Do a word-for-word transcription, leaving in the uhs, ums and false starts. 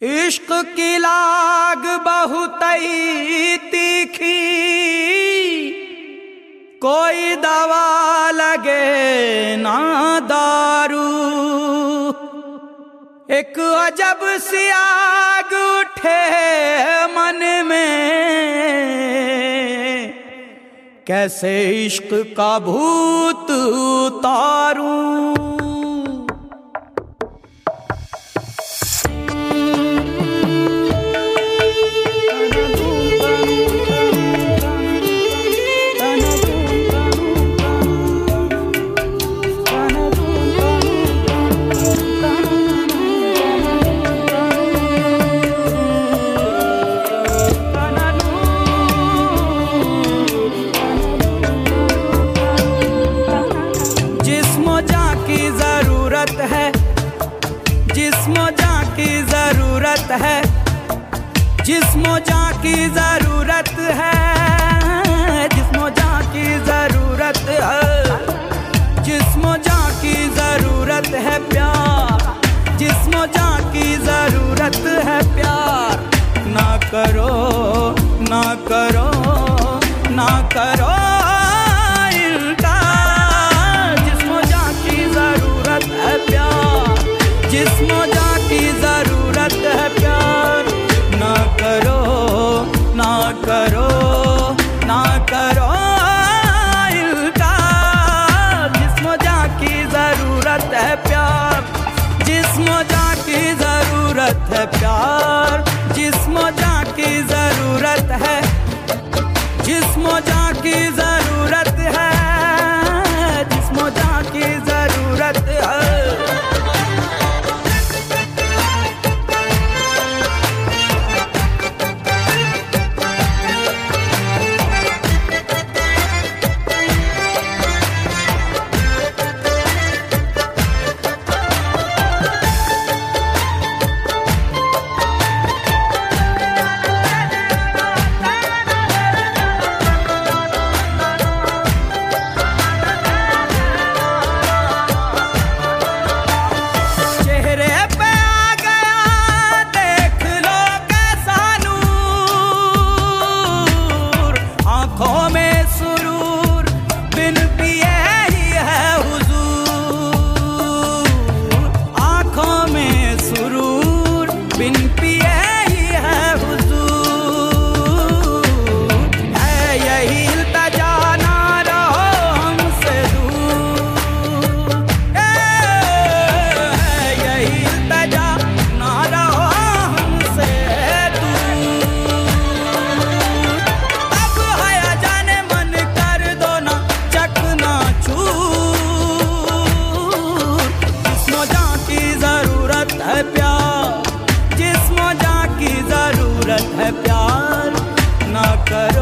इश्क की लाग बहुत ही तीखी, कोई दवा लगे ना दारू। एक अजब सी आग उठे मन में, कैसे इश्क का भूत उतारूं। जिस्मो जान की जरूरत है, जिस्मो जान की जरूरत है, जिस्मो जान की जरूरत है, जिस्मो जान की जरूरत है प्यार, जिस्मो जान की जरूरत है प्यार। ना करो ना करो ना करो इनकार, जिस्मो जान की जरूरत है प्यार, जिस्मो जान की जरूरत है प्यार। ना करो ना करो ना करो इनकार, जिस्मो जान की जरूरत है प्यार, जिस्मो जान की जरूरत है प्यार, जिस्मो जान की जरूरत है, जिस्मो जान की जरूरत है, जिस्मो जान की जरूरत है। प्यार ना करो